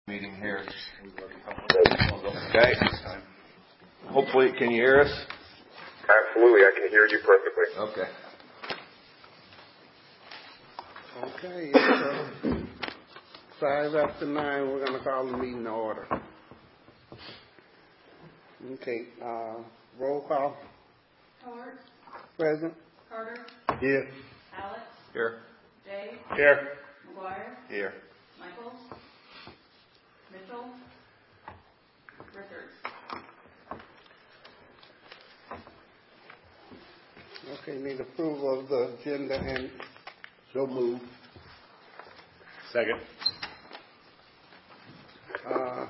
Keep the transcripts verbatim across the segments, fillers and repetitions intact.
Meeting here. Okay. Hopefully, can you hear us? Absolutely, I can hear you perfectly. Okay. Okay, it's uh, five after nine. We're going to call the meeting to order. Okay, uh, roll call. Howard. Present. Carter. Here. Alex. Here. Dave. Here. McGuire. Here. Michaels. Mitchell. Richards. Okay, need approval of the agenda and so move. Second. Uh,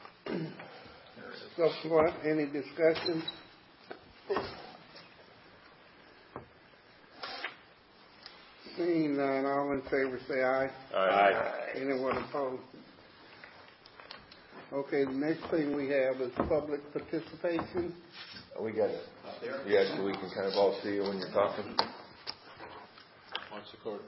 so what, any discussion? Seeing none, all in favor say aye. Aye. Anyone opposed? Okay, the next thing we have is public participation. We got it. Yeah, so we can kind of all see you when you're talking. Watch the cord.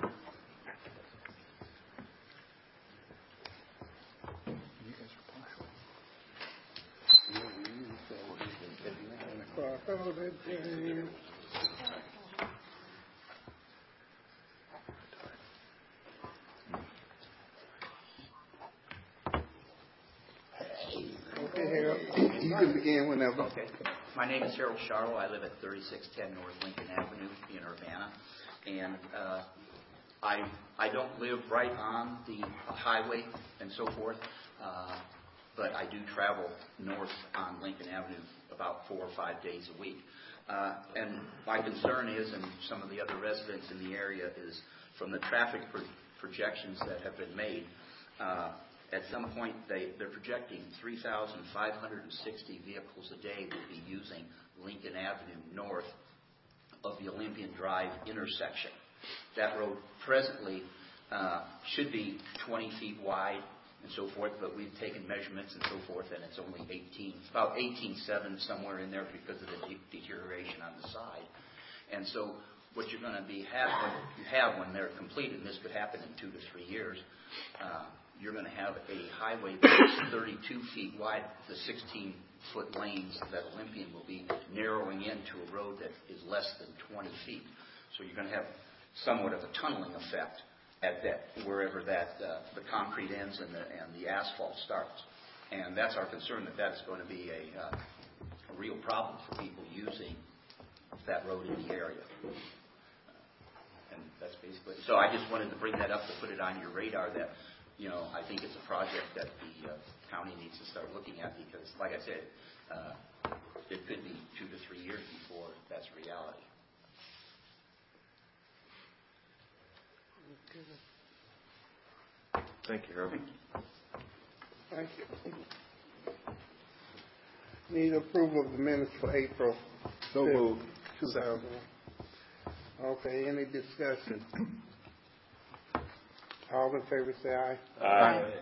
Okay, Harold, you can begin whenever. Okay. My name is Harold Charlo. I live at thirty-six ten North Lincoln Avenue in Urbana. And uh, I I don't live right on the highway and so forth, uh, but I do travel north on Lincoln Avenue about four or five days a week. Uh, and my concern is, and some of the other residents in the area, is from the traffic pro- projections that have been made, uh, at some point, they, they're projecting three thousand five hundred sixty vehicles a day will be using Lincoln Avenue north of the Olympian Drive intersection. That road presently uh, should be twenty feet wide and so forth, but we've taken measurements and so forth, and it's only eighteen. It's about eighteen point seven somewhere in there because of the de- deterioration on the side. And so what you're going to be have when you have when they're completed, and this could happen in two to three years, uh, you're going to have a highway that's thirty-two feet wide. The sixteen-foot lanes that Olympian will be narrowing into a road that is less than twenty feet. So you're going to have somewhat of a tunneling effect at that, wherever that uh, the concrete ends and the and the asphalt starts. And that's our concern, that that's going to be a, uh, a real problem for people using that road in the area. Uh, and that's basically. So I just wanted to bring that up to put it on your radar that. You know, I think it's a project that the uh, county needs to start looking at because, like I said, uh, it could be two to three years before that's reality. Thank you, Harold. Thank you. Need approval of the minutes for April. So moved. two thousand. Okay, any discussion? All in favor say aye. Aye.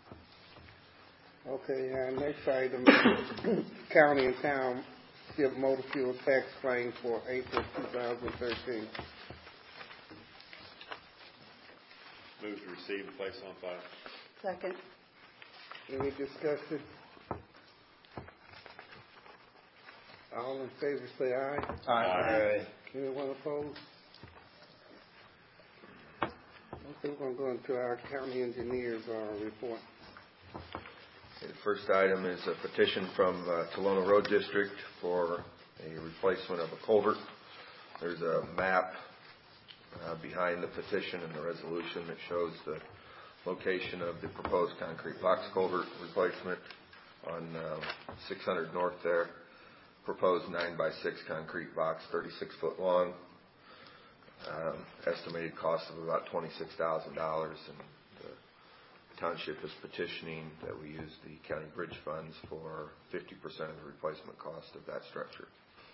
Okay, and next item is county and town skip motor fuel tax claim for April two thousand thirteen. Move to receive and place on file. Second. Any discussion? All in favor say aye. Aye. Anyone opposed? Okay, we're going to go into our county engineer's uh, report. Okay, the first item is a petition from uh, Tolona Road District for a replacement of a culvert. There's a map uh, behind the petition and the resolution that shows the location of the proposed concrete box culvert replacement on uh, six hundred north there. Proposed nine by six concrete box, thirty-six foot long. Um, estimated cost of about twenty-six thousand dollars, and the township is petitioning that we use the county bridge funds for fifty percent of the replacement cost of that structure.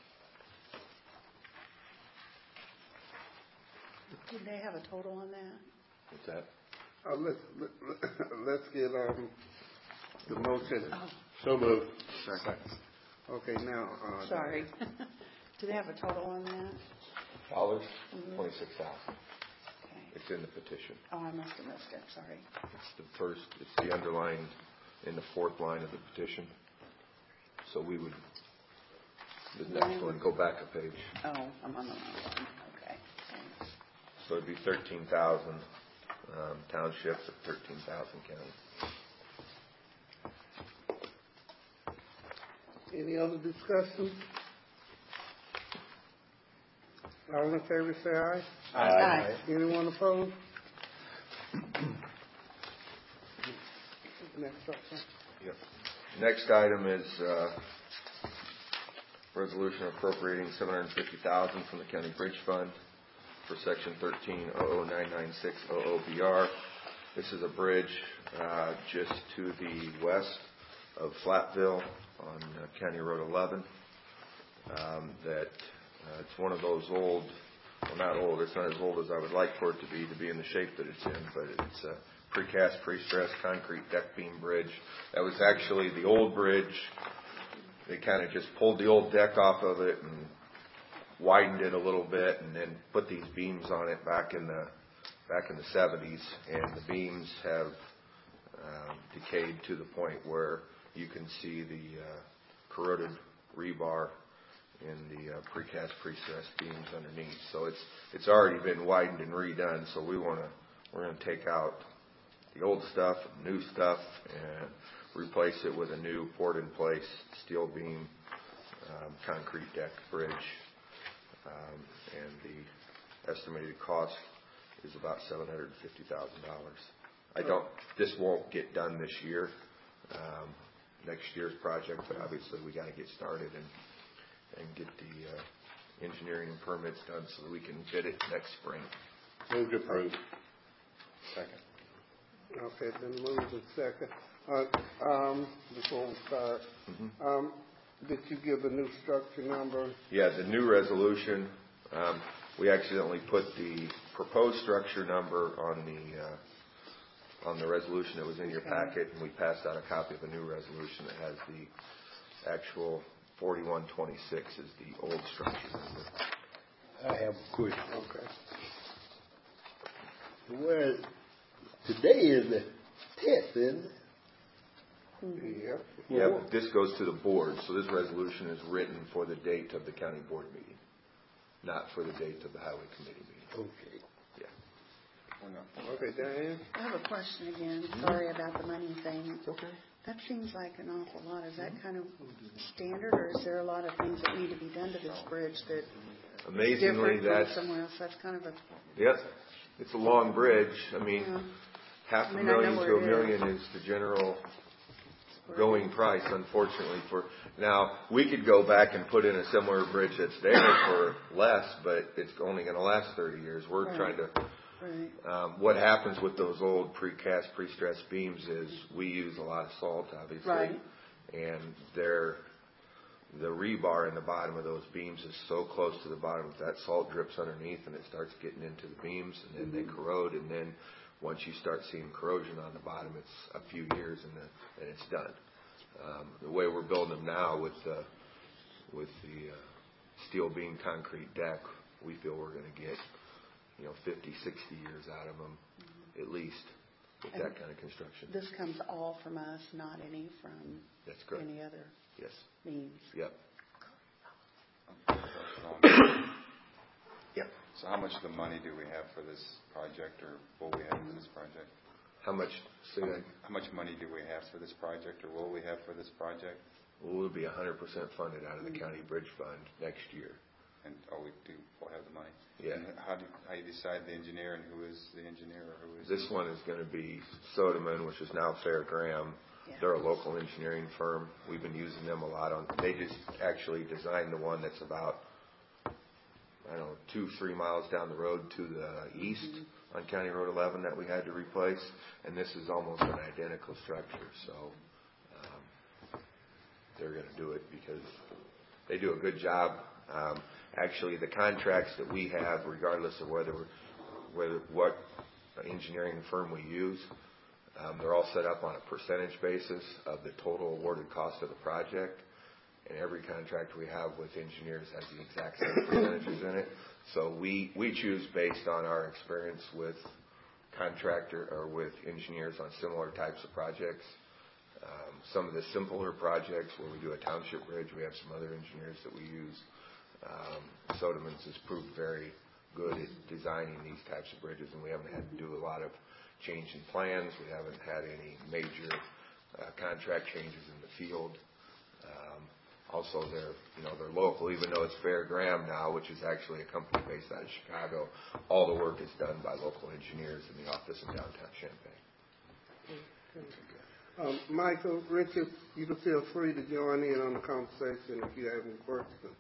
Did they have a total on that? What's that? Uh, let's, let, let's get um, the motion. Oh, So moved. Second. Okay, now. Uh, sorry. Do they have a total on that? Dollars? Mm-hmm. twenty-six thousand. Okay. It's in the petition. Oh, I must have missed it, sorry. It's the first, it's the underlined in the fourth line of the petition. So we would, the next one, go back a page. Oh, I'm on the wrong one, okay, thanks. So it'd be thirteen thousand um, townships at thirteen thousand county. Any other discussion? All in favor, say aye. Aye. Anyone opposed? Next up, sir. Yep. Next item is uh, resolution appropriating seven hundred fifty thousand dollars from the county bridge fund for section thirteen oh oh nine nine six oh oh B R. This is a bridge uh, just to the west of Flatville on uh, County Road eleven. Um, that uh, it's one of those old, well not old, it's not as old as I would like for it to be, to be in the shape that it's in, but it's a precast, pre-stressed concrete deck beam bridge. That was actually the old bridge. They kind of just pulled the old deck off of it and widened it a little bit, and then put these beams on it back in the back in the seventies. And the beams have um, decayed to the point where you can see the uh, corroded rebar in the uh, precast, pre-stressed beams underneath. So it's it's already been widened and redone. So we want to we're going to take out the old stuff, new stuff, and replace it with a new poured-in-place steel beam um, concrete deck bridge. Um, and the estimated cost is about seven hundred fifty thousand dollars. I don't. This won't get done this year. Um, next year's project, but obviously we got to get started and and get the uh, engineering and permits done so that we can bid it next spring. Move to approve. Second. Okay, then move to second. Uh, um, before we start, Mm-hmm. um, did you give the new structure number? Yeah, the new resolution, um, we accidentally put the proposed structure number on the uh, on the resolution that was in your packet, and we passed out a copy of a new resolution that has the actual forty-one twenty-six is the old structure number. I have a question. Okay. Where today is the tenth, isn't it? Yep. Yeah, but this goes to the board, so this resolution is written for the date of the county board meeting, not for the date of the highway committee meeting. Okay. Yeah. Okay, Diane? I have a question again, sorry about the money thing. It's okay. That seems like an awful lot. Is that kind of standard, or is there a lot of things that need to be done to this bridge that Amazingly, different that's from somewhere else? That's kind of a, yep. It's a long bridge. I mean, yeah. half I a mean, I know million to where a it million is the general going price, unfortunately. For now, we could go back and put in a similar bridge that's there for less, but it's only going to last thirty years. We're Right. trying to. right. Um, what happens with those old precast, pre-stressed beams is we use a lot of salt, obviously, Right. and they're the rebar in the bottom of those beams is so close to the bottom that that salt drips underneath and it starts getting into the beams, and then they corrode, and then once you start seeing corrosion on the bottom, it's a few years and, the, and it's done. Um, the way we're building them now with the, with the uh, steel beam concrete deck, we feel we're going to get, you know, fifty, sixty years out of them mm-hmm. at least with And that kind of construction. This comes all from us, not any from That's correct. any other Yes. means. Yep. Yep. So how much of the money do we have for this project, or will we have for this project? How much, say that? How much money do we have for this project, or will we have for this project? We'll be one hundred percent funded out of the county bridge fund next year. And, oh, we do, we'll have the money? Yeah. And how do, how you decide the engineer, and who is the engineer, or who is? This one is going to be Sodeman, which is now Fair Graham. Yeah. They're a local engineering firm. We've been using them a lot on, they just actually designed the one that's about, I don't know, two, three miles down the road to the east mm-hmm. on County Road eleven that we had to replace. And this is almost an identical structure. So um, they're going to do it because they do a good job. Um, actually, the contracts that we have, regardless of whether, whether what engineering firm we use, Um, they're all set up on a percentage basis of the total awarded cost of the project. and every contract we have with engineers has the exact same percentages in it. So we, we choose based on our experience with contractor or with engineers on similar types of projects. Um, some of the simpler projects where we do a township bridge, we have some other engineers that we use. Um, Sodemans has proved very good at designing these types of bridges, and we haven't had to do a lot of change in plans. We haven't had any major uh, contract changes in the field. Um, also, they're you know they're local, even though it's Fair Graham now, which is actually a company based out of Chicago. All the work is done by local engineers in the office in downtown Champaign. Um, Michael, Richard, you can feel free to join in on the conversation if you have any questions.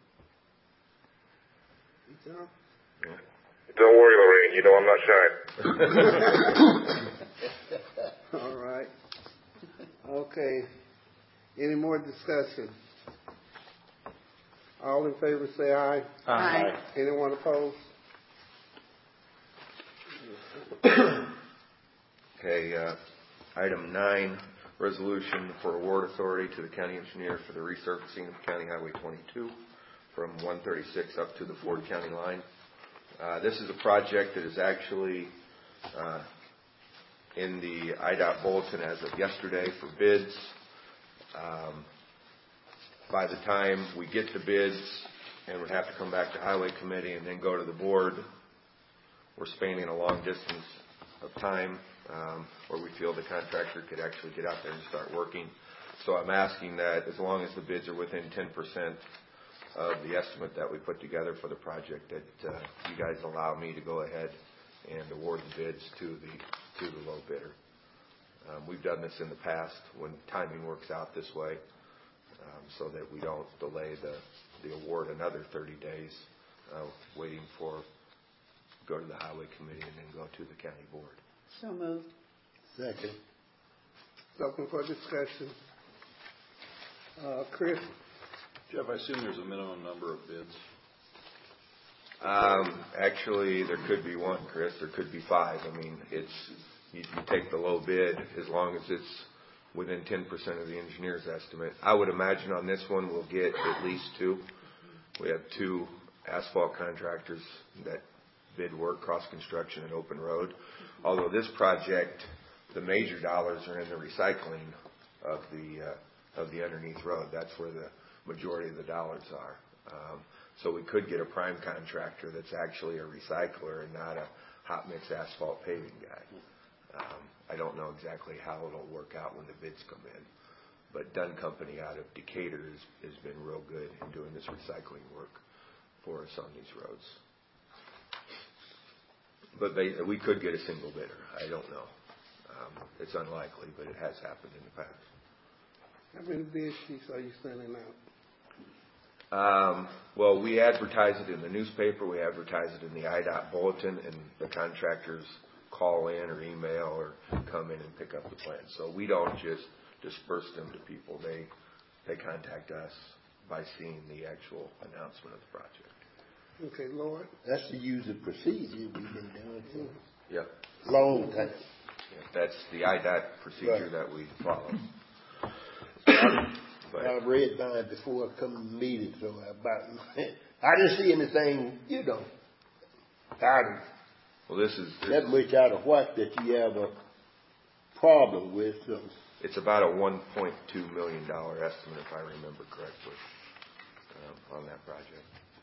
John? Yeah. Don't worry, Lorraine. You know I'm not shy. All right. Okay. Any more discussion? All in favor say aye. Aye. Anyone opposed? Okay, uh, item nine, resolution for award authority to the county engineer for the resurfacing of County Highway twenty-two from one thirty-six up to the Ford County line. Uh, this is a project that is actually uh, in the I D O T bulletin as of yesterday for bids. Um, by the time we get the bids and would have to come back to Highway Committee and then go to the board, we're spanning a long distance of time um, where we feel the contractor could actually get out there and start working. So I'm asking that as long as the bids are within ten percent of the estimate that we put together for the project, that uh, you guys allow me to go ahead and award the bids to the to the low bidder. Um, we've done this in the past when timing works out this way, um, so that we don't delay the, the award another thirty days uh, waiting for go to the Highway Committee and then go to the county board. So moved. Second. Open for discussion. Uh, Chris? Jeff, I assume there's a minimum number of bids. Um, actually, there could be one, Chris. There could be five. I mean, it's you, you take the low bid as long as it's within ten percent of the engineer's estimate. I would imagine on this one we'll get at least two. We have two asphalt contractors that bid work, cross construction and open road. Although this project, the major dollars are in the recycling of the uh, of the underneath road. That's where the majority of the dollars are. Um, so we could get a prime contractor that's actually a recycler and not a hot mix asphalt paving guy. Um, I don't know exactly how it'll work out when the bids come in, but Dunn Company out of Decatur has, has been real good in doing this recycling work for us on these roads. But they, we could get a single bidder. I don't know. Um, it's unlikely, but it has happened in the past. How many bid sheets are you sending out? Um, well, we advertise it in the newspaper. We advertise it in the I D O T bulletin, and the contractors call in or email or come in and pick up the plans. So we don't just disperse them to people. They they contact us by seeing the actual announcement of the project. Okay, Lord. That's the usual procedure we've been doing for Yep. a long time. Yeah, that's the I D O T procedure Right. that we follow. But I've read mine before I come to the meeting, so about I didn't see anything, you know, out of well, this is that much out of what that you have a problem with. So. it's about a one point two million dollar estimate, if I remember correctly, um, on that project.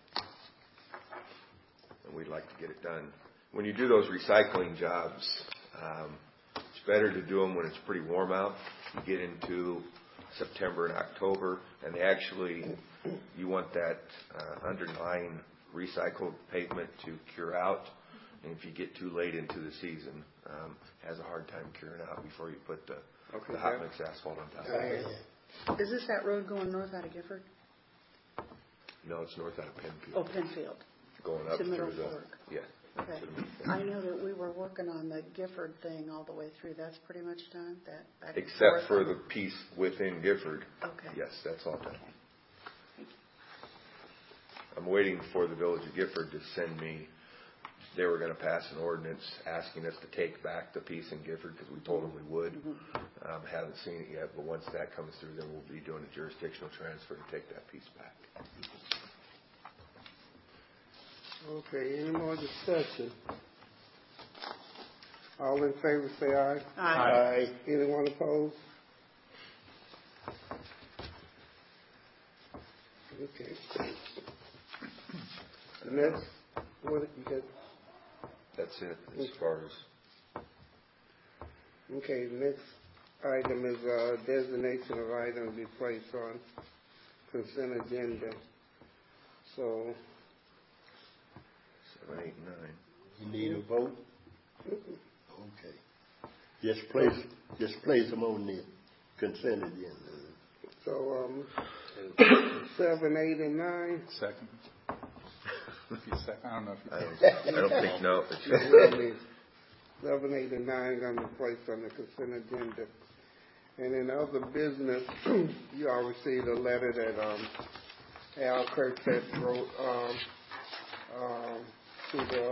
And we'd like to get it done. When you do those recycling jobs, um, it's better to do them when it's pretty warm out. You get into September and October, and they actually, you want that uh, underlying recycled pavement to cure out. And if you get too late into the season, um, it has a hard time curing out before you put the, Okay, the hot yeah. mix asphalt on top. Uh, Is this that road going north out of Gifford? No, it's north out of Penfield. Oh, Penfield. Going up to Middle through the, Fork. yeah. Okay. I know that we were working on the Gifford thing all the way through. That's pretty much done? That back and Except forth for on- the piece within Gifford. Okay. Yes, that's all done. I'm waiting for the Village of Gifford to send me they were going to pass an ordinance asking us to take back the piece in Gifford because we told them we would. Um, haven't seen it yet, but once that comes through, then we'll be doing a jurisdictional transfer to take that piece back. Okay, any more discussion? All in favor say aye. Aye. Anyone opposed? Okay. Next, what you got? That's it as far as. Okay, the next item is uh, designation of items to be placed on consent agenda. So, Seven, eight, nine. You need a vote? Okay. Just place, just place them on the consent agenda. so um, seven, eight, and nine. Second. If you sec- I don't know if you I don't, I don't think, no. It's, Seven, eight, and nine are going to be placed on the consent agenda. And in other business, you all received a letter that um, Al Kirkett wrote um, um, to the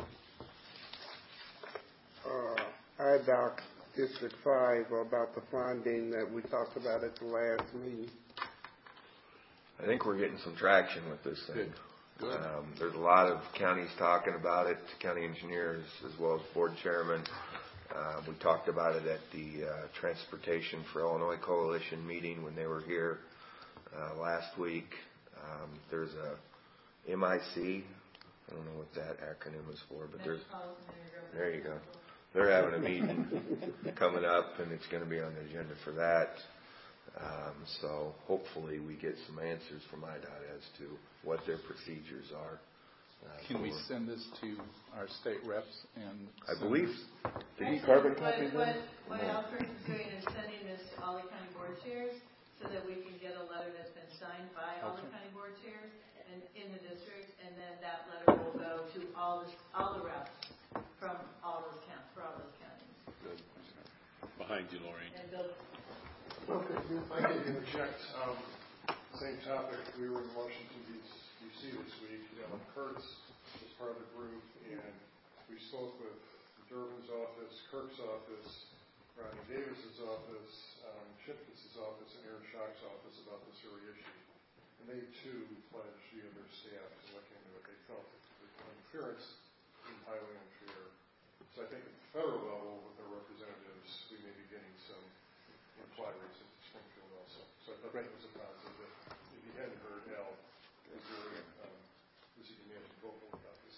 uh, I D O C District five about the funding that we talked about at the last meeting. I think we're getting some traction with this thing. Good. Good. Um, there's a lot of counties talking about it, county engineers as well as board chairman. Uh, we talked about it at the uh, Transportation for Illinois Coalition meeting when they were here uh, last week. Um, there's a M I C. I don't know what that acronym is for, but there's. There you go. They're having a meeting coming up, and it's going to be on the agenda for that. Um, so hopefully we get some answers from I D O T as to what their procedures are. Uh, Can we for- send this to our state reps and? I send believe. this- Did you Actually, carbon what- copy What, them? what Alfred is doing is sending this to all the county board chairs so that we can get a letter that's been signed by all the Okay. county board chairs and in the district, and then that letter will go to all the, all the reps from all those counties, for all those counties. Good. Behind you, Lorraine. And they'll, Okay, if I could interject, um, same topic, we were in Washington D C this week, Alan Kurtz was part of the group, and we spoke with Durbin's office, Kirk's office, Rodney Davis's office, um, Shipkins's office, and Aaron Schock's office about this very issue. And they too pledged, you and their staff, to look into it. They felt that the interference is highly unfair. So I think at the federal level, with their representatives, we may be getting some implied rates into Springfield also. So I thought that was a positive. If you hadn't heard, Al is very, um, as you can imagine, vocal about this.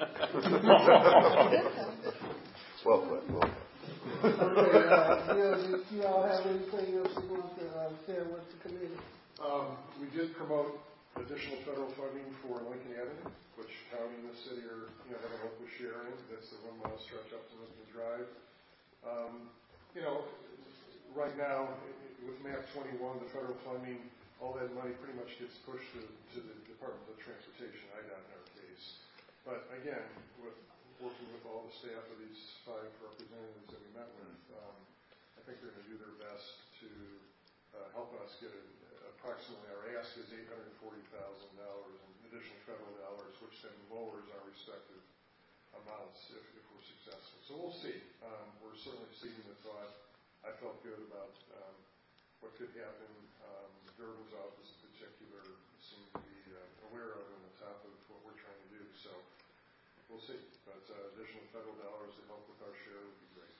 Well put. Well put. Okay, uh, Bill, do you all have anything else you want to uh, share with the committee? Um, we did promote additional federal funding for Lincoln Avenue, which county and the city are, you know, having a local share in. That's the one mile stretch up to Lincoln Drive. Um, you know, right now, with map twenty-one, the federal funding, all that money pretty much gets pushed to, to the Department of Transportation, I D O T in our case. But again, with working with all the staff of these five representatives that we met with, um, I think they're going to do their best to uh, help us get a, approximately, our ask is eight hundred forty thousand dollars in additional federal dollars, which then lowers our respective amounts if, if we're successful. So we'll see. Um, we're certainly seeing the thought. I felt good about um, what could happen. Um, Durbin's office in particular seemed to be uh, aware of and on top of what we're trying to do. So we'll see. But uh, additional federal dollars to help with our share would be great.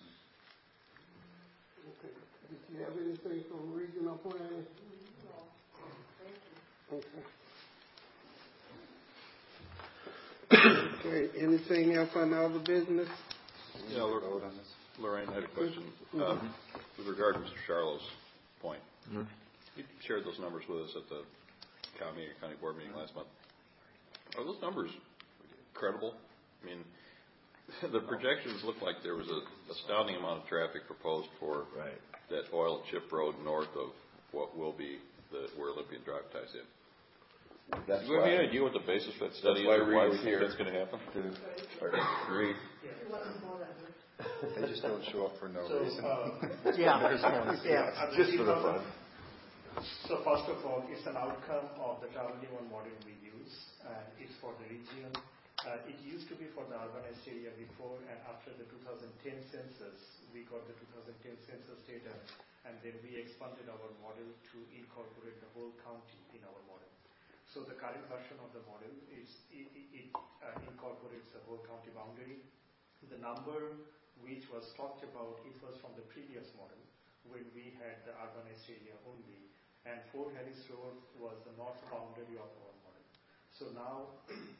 Okay. Did you have anything from regional planning? Okay. Okay, anything else on the other business? Yeah, Lor- Lorraine had a question. Mm-hmm. Um, with regard to Mister Charlo's point, Mm-hmm. he shared those numbers with us at the county county board meeting last month. Are those numbers credible? I mean, the projections look like there was an astounding amount of traffic proposed for Right. that oil chip road north of what will be the where Olympian Drive ties in. That's Do you have any idea what the basis for that study is, why or why we Reed's think here. that's going to happen? Agree. They just don't show up for no So, reason. uh, Yeah. There's no Yeah. Just for the fun. So first of all, it's an outcome of the travel demand model we use, and it's for the region Uh, it used to be for the urbanized area before, and after the two thousand ten census, we got the two thousand ten census data, and then we expanded our model to incorporate the whole county in our model. So the current version of the model is it, it, it uh, incorporates the whole county boundary. The number which was talked about, it was from the previous model when we had the urbanized area only, and Fort Harris Road was the north boundary of our model. So now,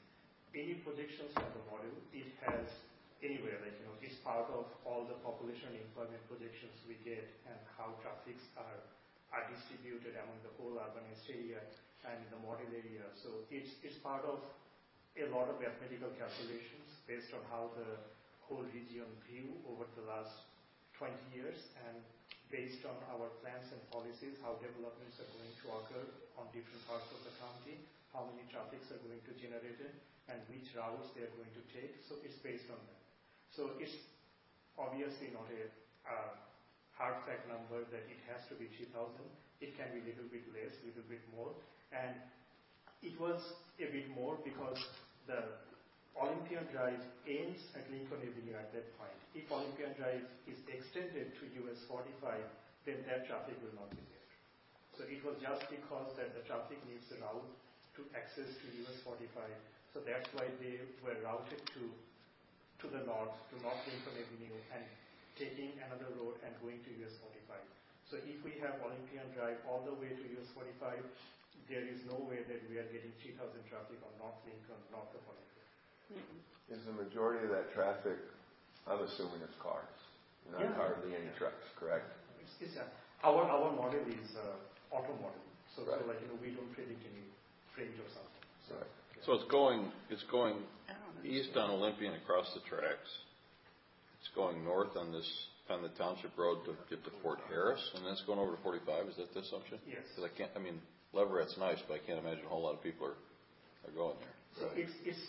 any projections from the model, it has anywhere, like, you know, it's part of all the population employment projections we get and how traffics are, are distributed among the whole urbanized area and in the model area. So it's, it's part of a lot of mathematical calculations based on how the whole region grew over the last twenty years, and based on our plans and policies, how developments are going to occur on different parts of the county, how many traffics are going to generate it, and which routes they are going to take. So it's based on that. So it's obviously not a uh, hard fact number that it has to be three thousand. It can be a little bit less, a little bit more. And it was a bit more because the Olympian Drive ends at Lincoln Avenue at that point. If Olympian Drive is extended to U S forty-five, then that traffic will not be there. So it was just because that the traffic needs a route to access to U S forty-five. So that's why they were routed to to the north, to North Lincoln Avenue, and taking another road and going to U S forty-five. So if we have Olympian Drive all the way to U S forty-five, there is no way that we are getting three thousand traffic on North Lincoln, north of Olympian. Mm-hmm. Is the majority of that traffic, I'm assuming it's cars, not yeah. hardly any trucks, correct? It's, it's a, our our model is uh, auto model, so, right. so like you know we don't predict any freight or something. So, right. yeah. so it's going it's going east on Olympian across the tracks. It's going north on this on the township road to get to Fort Harris, and then it's going over to forty-five. Is that the assumption? Yes. Because I can't. I mean, Leverett's nice, but I can't imagine a whole lot of people are are going there. So right. it's it's.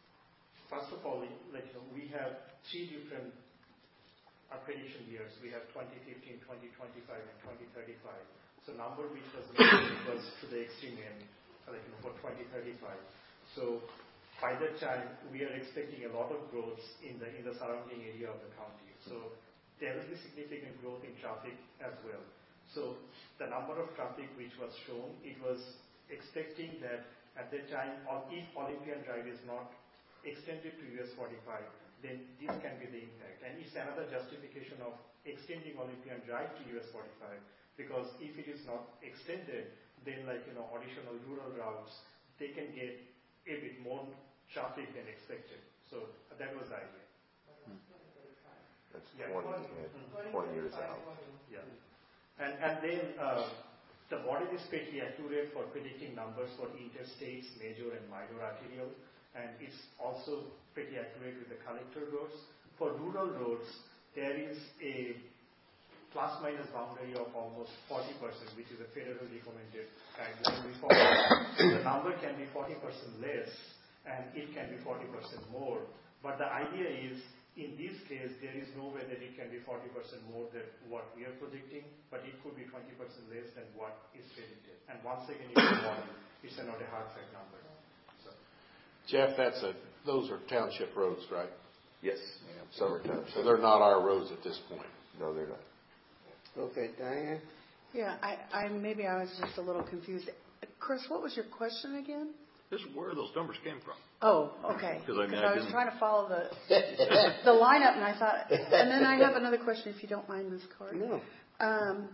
First of all, like, you know, we have three different uh, prediction years. We have twenty fifteen, twenty twenty-five, and twenty thirty-five. So number which was mentioned was to the extreme end, like, you know, for twenty thirty-five. So by that time, we are expecting a lot of growth in the in the surrounding area of the county. So there will be significant growth in traffic as well. So the number of traffic which was shown, it was expecting that at that time, if Olympian Drive is not extended to U S forty-five, then this can be the impact. And it's another justification of extending Olympian Drive to U S forty-five, because if it is not extended, then like, you know, additional rural routes, they can get a bit more traffic than expected. So uh, that was the idea. Hmm. That's yeah. twenty, Mm-hmm. twenty years out. Yeah. And, and then uh, the model is pretty accurate for predicting numbers for interstates, major and minor arterial. And it's also pretty accurate with the collector roads. For rural roads, there is a plus-minus boundary of almost forty percent, which is a federally recommended guideline we follow. The number can be forty percent less, and it can be forty percent more. But the idea is, in this case, there is no way that it can be forty percent more than what we are predicting, but it could be twenty percent less than what is predicted. And once again, it's a model. It's not a hard fact number. Jeff, that's a, those are township roads, right? Yes, Summer Township. So they're not our roads at this point. No, they're not. Okay, Diane? Yeah, I, I maybe I was just a little confused. Chris, what was your question again? Just where those numbers came from. Oh, okay. Because I, mean, I, I was didn't... trying to follow the the lineup, and I thought, and then I have another question, if you don't mind, Miz Carter. No. Um,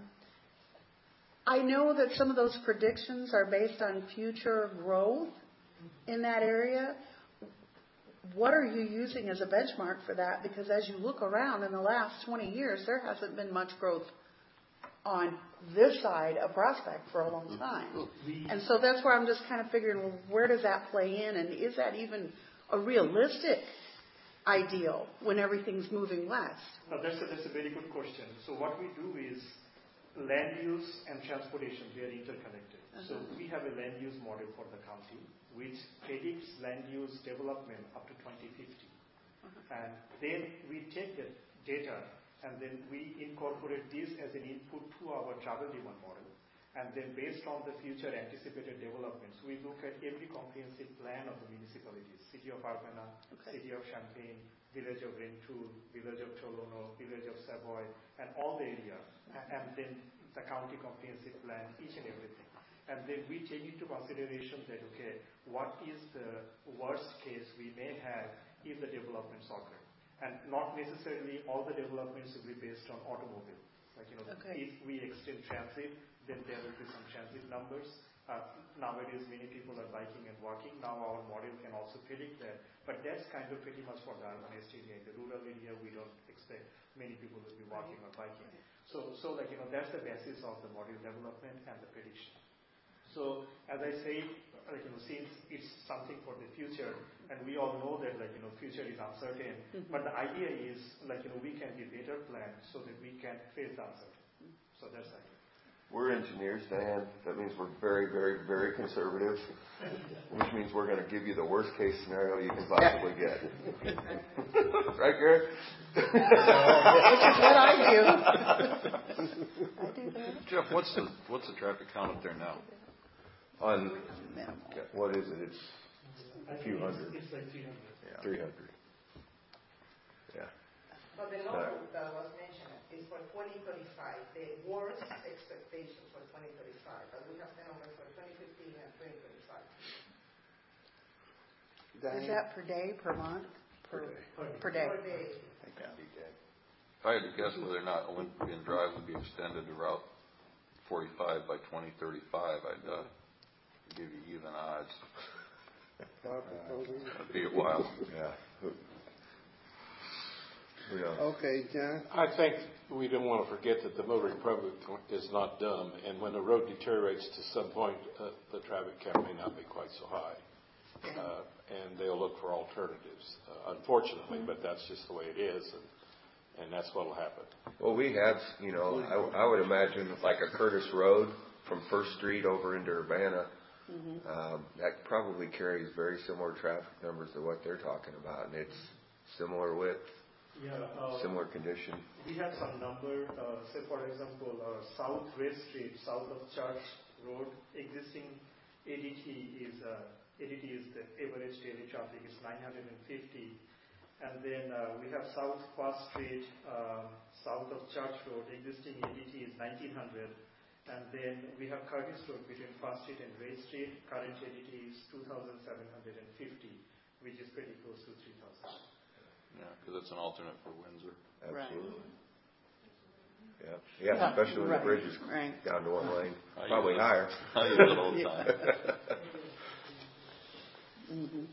I know that some of those predictions are based on future growth in that area. What are you using as a benchmark for that? Because as you look around in the last twenty years, there hasn't been much growth on this side of Prospect for a long time. And so that's where I'm just kind of figuring, well, where does that play in? And is that even a realistic ideal when everything's moving west? No, that's a, that's a very good question. So what we do is land use and transportation, they are interconnected. Uh-huh. So we have a land use model for the county, which predicts land use development up to twenty fifty. Uh-huh. And then we take the data and then we incorporate this as an input to our travel demand model. And then based on the future anticipated developments, we look at every comprehensive plan of the municipalities, City of Urbana, Okay. City of Champaign, Village of Rentoul, Village of Tolono, Village of Savoy, and all the area, a- and then the county comprehensive plan, each and everything. And then we take into consideration that, okay, what is the worst case we may have if the developments occur? And not necessarily all the developments will be based on automobile. Like, you know, Okay. if we extend transit, then there will be some transit numbers. Uh, nowadays, many people are biking and walking. Now our model can also predict that. But that's kind of pretty much for the urbanized area. In the rural area, we don't expect many people will be walking or biking. So, so like, you know, that's the basis of the model development and the prediction. So, as I say, like, you know, since it's something for the future, and we all know that, like, you know, future is uncertain, Mhm. but the idea is, like, you know, we can be better planned so that we can face the uncertainty. So that's the idea. We're engineers, Diane. That means we're very, very, very conservative, which means we're going to give you the worst case scenario you can possibly get. Right, Garrett? Which is what I do. I do that. Jeff, what's the, what's the traffic count up there now? On, Minimal. what is it? It's a few hundred. It's like three hundred. Yeah. three hundred. Yeah. But the number that was mentioned is for twenty thirty-five, the worst expectation for twenty thirty-five, but we have the numbers for twenty fifteen and twenty twenty-five. Is that per day, per month? Per, per day. Per day. If I had to guess whether or not Olympian Drive would be extended to Route forty-five by twenty thirty-five, I'd uh, give you even odds. That'd be a while. Yeah. Yeah. Okay, John. I think we don't want to forget that the motoring public is not dumb, and when the road deteriorates to some point, uh, the traffic count may not be quite so high. Uh, and they'll look for alternatives, uh, unfortunately, but that's just the way it is, and, and that's what will happen. Well, we have, you know, I, I would imagine like a Curtis Road from First Street over into Urbana, Mhm. um, that probably carries very similar traffic numbers to what they're talking about, and it's similar width, Yeah, uh, similar condition. we have some number, uh, say for example, uh, South West Street, south of Church Road, existing A D T is, uh, A D T is the average daily traffic is nine hundred fifty. And then uh, we have South First Street, uh, south of Church Road, existing A D T is nineteen hundred. And then we have Curtis Road between First Street and Ray Street, current A D T is two thousand seven hundred fifty, which is pretty close to three thousand. Yeah, because it's an alternate for Windsor. Absolutely. Yeah, yeah, especially when Right. the bridge is Right. down to one lane, I probably use it. higher. I use it all the time. Mhm.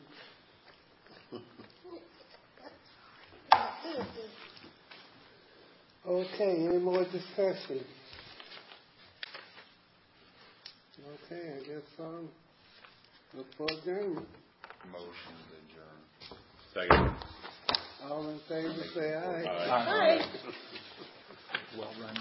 Okay, any more discussion? Okay, I guess, um, look for adjournment. Motion to adjourn. Second. All in favor, say aye. Hi. Well run.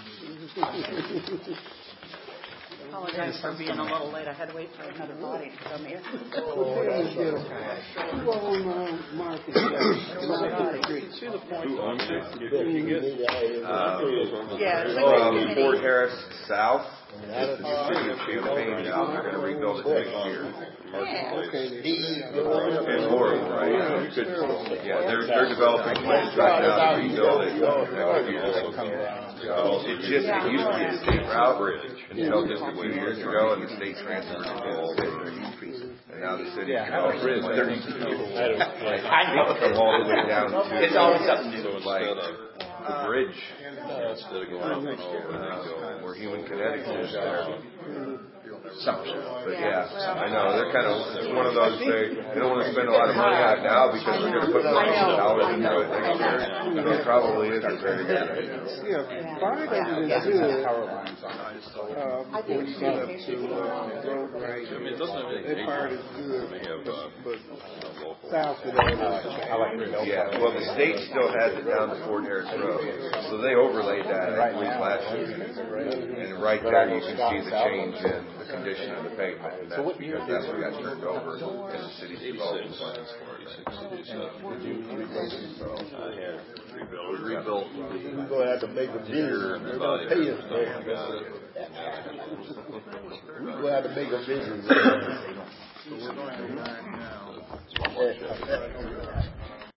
Apologize for being a little late. I had to wait for another body to come here. Well, there you go. Who on, uh, Market Street? To the point. Who owns it? If you get Uh, Yeah, it's like From a Fort committee. Harris south, it's the city of Champaign now, they're going to rebuild it next year. Okay, And Horton, right? Yeah, they're, they're developing plans right now to rebuild it next year. So it just, it used to be a state route until just a few years ago, and the state transferred it to the city. And now the city can also bridge plans to come all the way down to. It's always something new. Like the bridge, instead of going up and over, they go. uh, where Human Kinetics is there. Some. But yeah, I know, they're kind of, it's one of those, they, they don't want to spend a lot of money on it now because they're going to put millions of dollars into it next year. But it probably is a very good idea. Yeah, part of it is good. Uh, I think we get up to, uh, road right. I mean, it doesn't have any That part is good, We have, uh, but you know, local. south of that. Yeah, well, the state still has it down to Fort Harris Road, so they overlaid that, I believe, last year. And right there, you can see the change in the condition of the pavement, and that's because that's what got turned over in the city's development plans for it. I had rebuilt, rebuilt. We're gonna have to make a visit. They're gonna pay us for it. We're gonna have to make a visit.